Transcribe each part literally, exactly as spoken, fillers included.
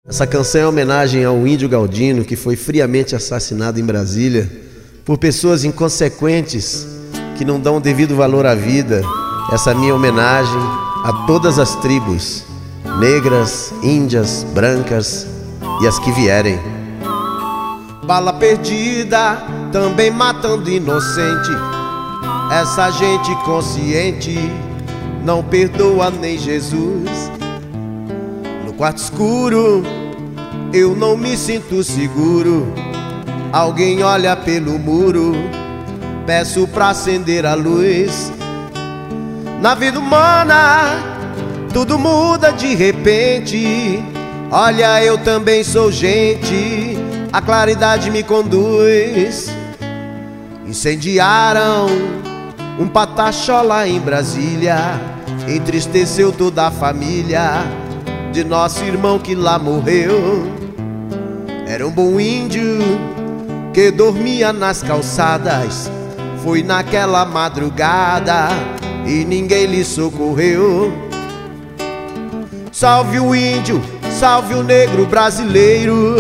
Essa canção é homenagem ao índio Galdino, que foi friamente assassinado em Brasília por pessoas inconsequentes que não dão o devido valor à vida. Essa é a minha homenagem a todas as tribos, negras, índias, brancas e as que vierem. Bala perdida, também matando inocente. Essa gente consciente não perdoa nem Jesus. No quarto escuro eu não me sinto seguro. Alguém olha pelo muro, peço pra acender a luz. Na vida humana tudo muda de repente. Olha, eu também sou gente, a claridade me conduz. Incendiaram um pataxó lá em Brasília, entristeceu toda a família de nosso irmão que lá morreu. Era um bom índio que dormia nas calçadas. Foi naquela madrugada e ninguém lhe socorreu. Salve o índio, salve o negro brasileiro,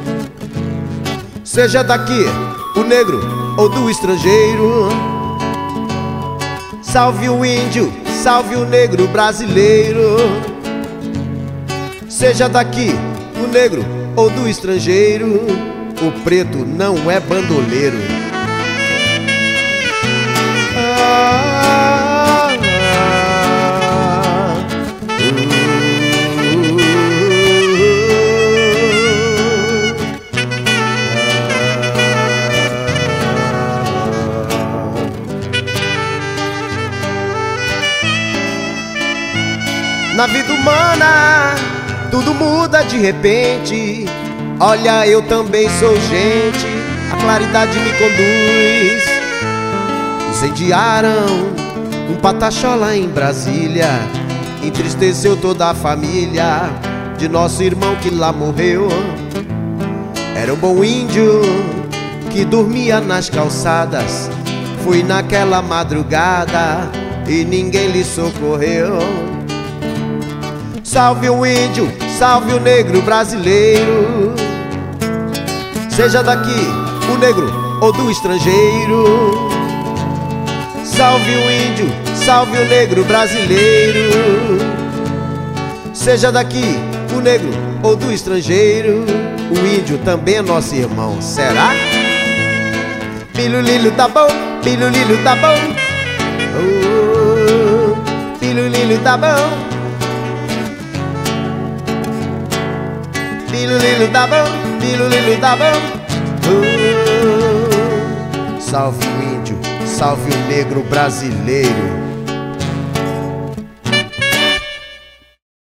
seja daqui o negro ou do estrangeiro. Salve o índio, salve o negro brasileiro, seja daqui o negro ou do estrangeiro. O preto não é bandoleiro. Ah, ah, Na vida humana tudo muda de repente. Olha, eu também sou gente, a claridade me conduz. Incendiaram um pataxó lá em Brasília, entristeceu toda a família de nosso irmão que lá morreu. Era um bom índio que dormia nas calçadas. Foi naquela madrugada e ninguém lhe socorreu. Salve o índio, salve o negro brasileiro, seja daqui o negro ou do estrangeiro. Salve o índio, salve o negro brasileiro, seja daqui o negro ou do estrangeiro. O índio também é nosso irmão, será? Pilulilo tá bom, pilulilo tá bom, oh, pilulilo tá bom. Pilulilo tá bom, pilulilo tá bom, oh. Salve o índio, salve o negro brasileiro.